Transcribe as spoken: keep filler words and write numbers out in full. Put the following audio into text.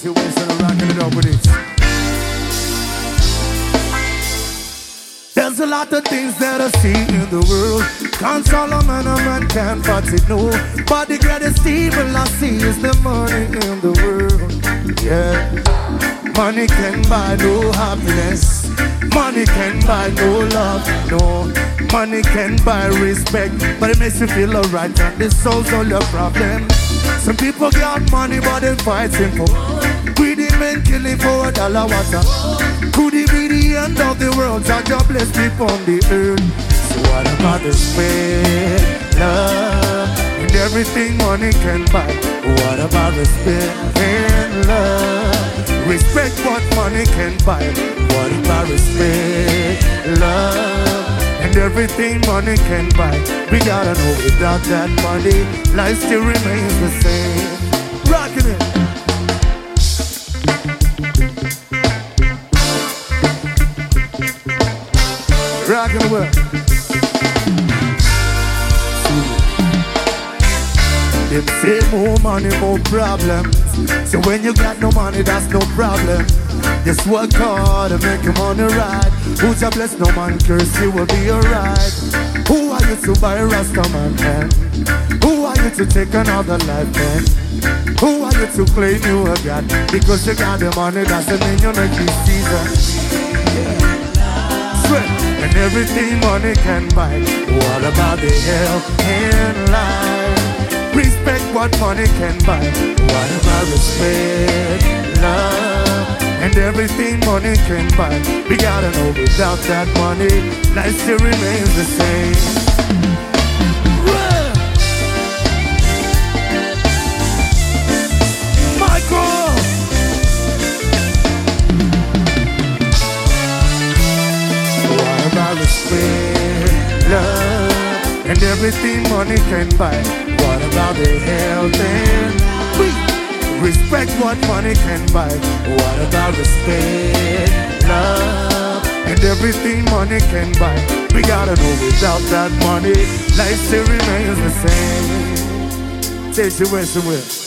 Stacey Wilson and rocking it up with it. There's a lot of things that I see in the world. Can't Solomon a man can't but it no. But the greatest evil I see is the money in the world. Yeah. Money can buy no happiness. Money can buy no love, no. Money can buy respect, but it makes you feel alright and it solves all your problems. Some people got money but they fighting for greedy men killing for a dollar water. Could it be the end of the world? Such a bless people on the earth. So what about respect, love, and everything money can buy? What about respect and love? Respect what money can buy. What about respect, love, and everything money can buy? We gotta know without that money, life still remains the same. Rockin' it. Rockin' the world. Them say more money, more problems. So when you got no money, that's no problem. Just work hard and make your money right. Who's a bless, no man curse, you will be alright. Who are you to buy a Rasta man, man? Who are you to take another life, man? Who are you to claim you a God? Because you got the money, doesn't mean you make this season. Sweat and everything money can buy. What about the health and life? Respect what money can buy. What about respect, love, and everything money can buy? We gotta know without that money, life still remains the same. Run! Michael! What about respect, love, and everything money can buy? What about the health and we respect what money can buy? What about respect, love, and everything money can buy? We gotta know without that money, life still remains the same. Stacey Wilson will.